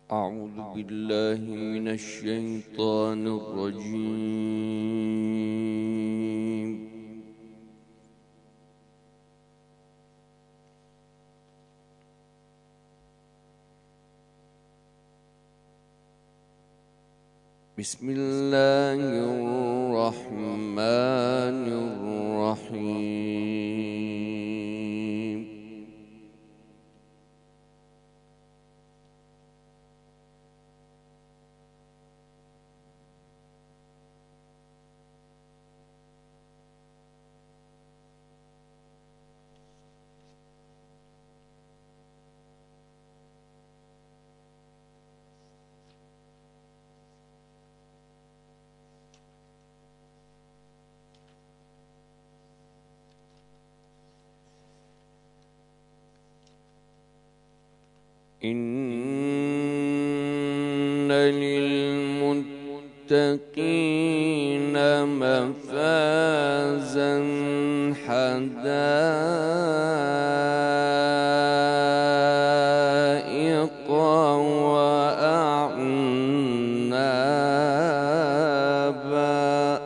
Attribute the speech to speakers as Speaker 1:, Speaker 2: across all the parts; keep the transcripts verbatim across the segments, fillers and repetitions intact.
Speaker 1: أعوذ بالله من الشيطان الرجيم. بسم الله الرحمن الرحيم. إن للمتقين مفازا حدائق وأعنابا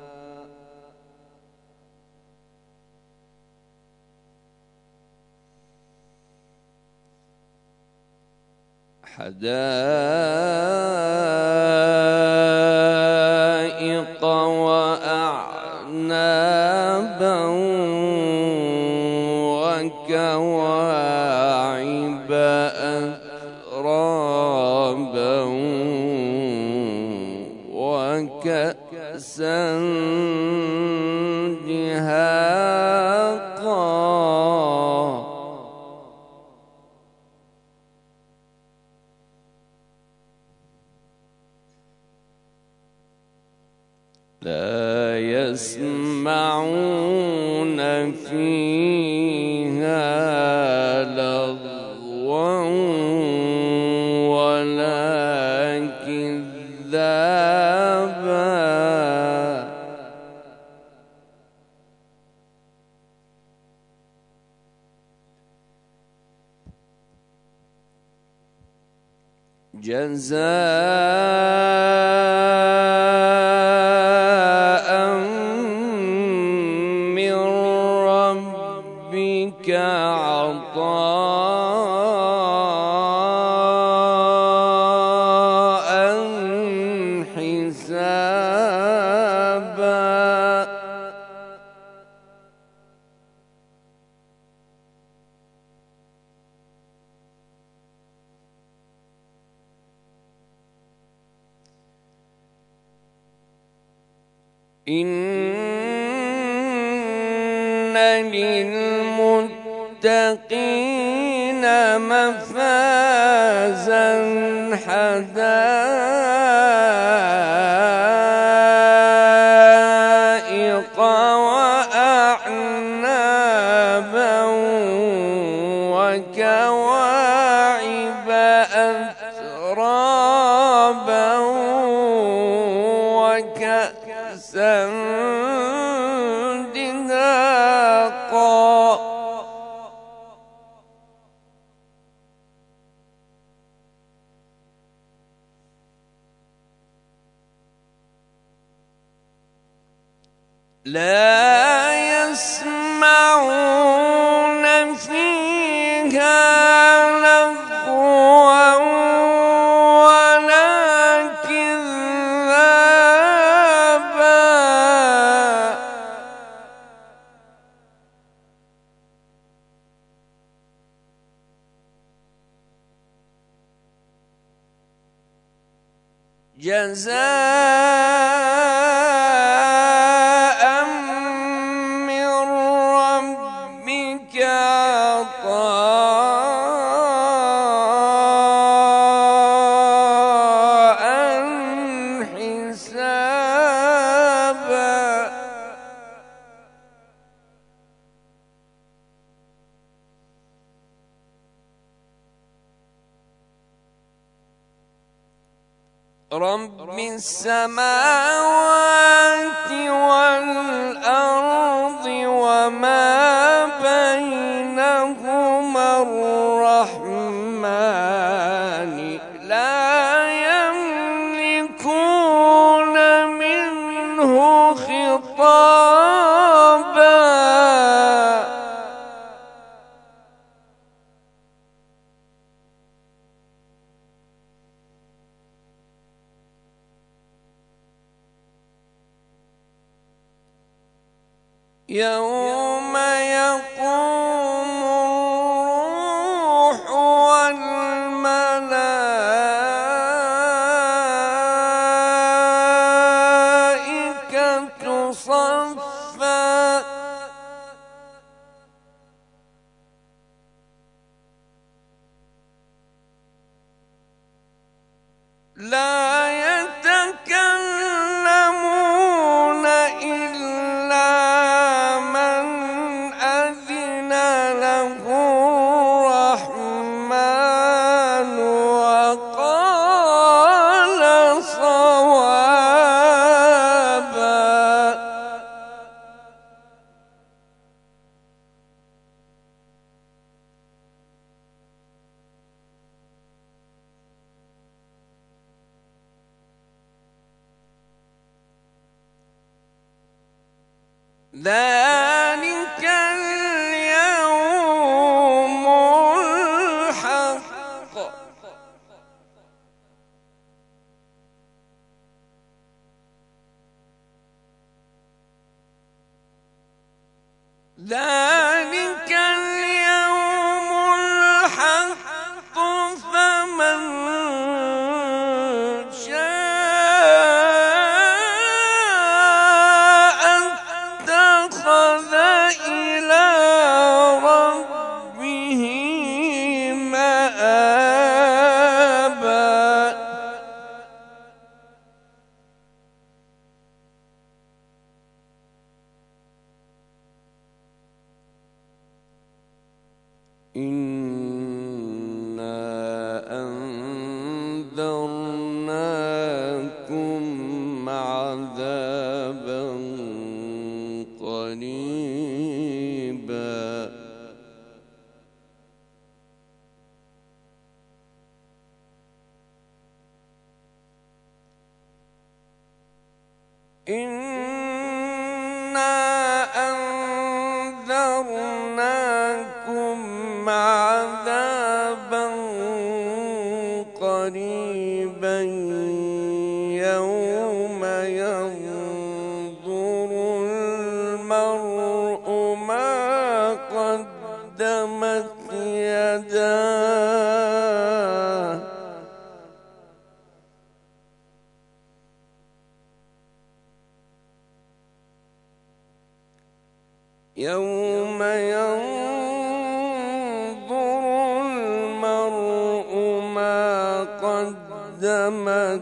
Speaker 1: حدائق وأعنابا وكواعب أترابا وكأسا دهاقا لا يسمعون فيها لغوا ولا كذابا جزاء من ربك عطاء حسابا إن للمتقين مفازا حدائق وأعنابا وكواعب أترابا وكأسا دهاقا لا يسمعون فيها لغوا ولا كذابا جزاء من ربك عطاء حسابا رب السماوات والأرض وما بينهما الرحمن لا يوم يقوم الروح والملائكة صفا لا يتكلمون إلا من أذن له الرحمن وقال صوابا. ذلك اليوم الحق ذلك اليوم الحق فمن شاء اتخذ إلى ربه مآبا. إنا أنذرناكم عذابا قريبا إنا أنذرناكم عذابا قريبا يوم ينظر المرء ما قدمت يداه يوم ينظر المرء ما قدمت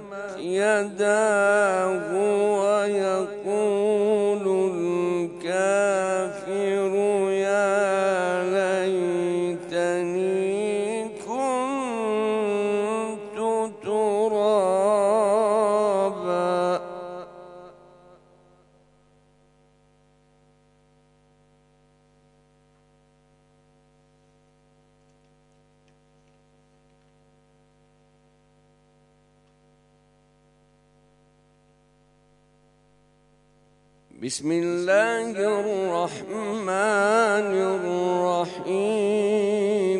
Speaker 1: يداه ويقول الكافر يا ليتني كنت ترابا. بسم الله الرحمن الرحيم.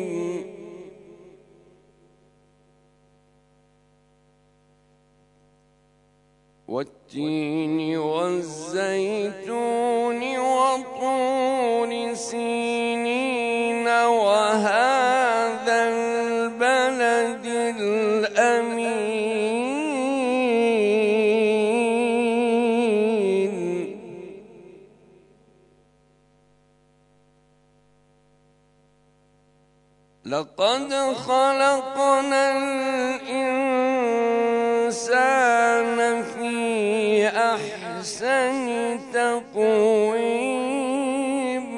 Speaker 1: والتين والزيتون وطور سينين وهذا البلد الأمين. لقد خلقنا الإنسان في أحسن تقويم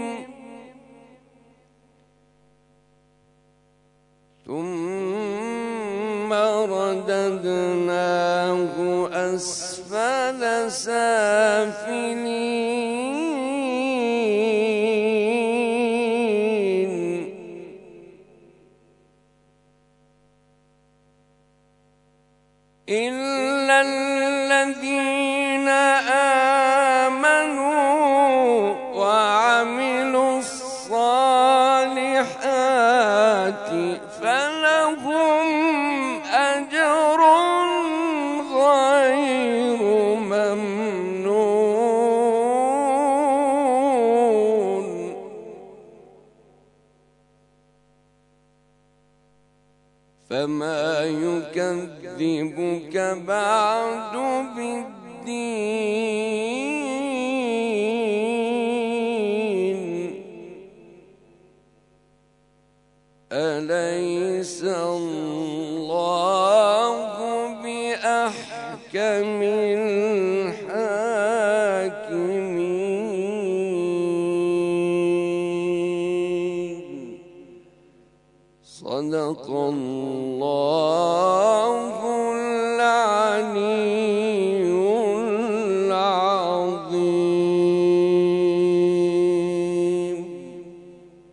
Speaker 1: ثم رددناه أسفل سافلين إلا الذين آمنوا وعملوا الصالحات فلهم أجر غير ممنون. فما يكذبك بعد بالدين أليس الله بأحكم الحاكمين. صدق الله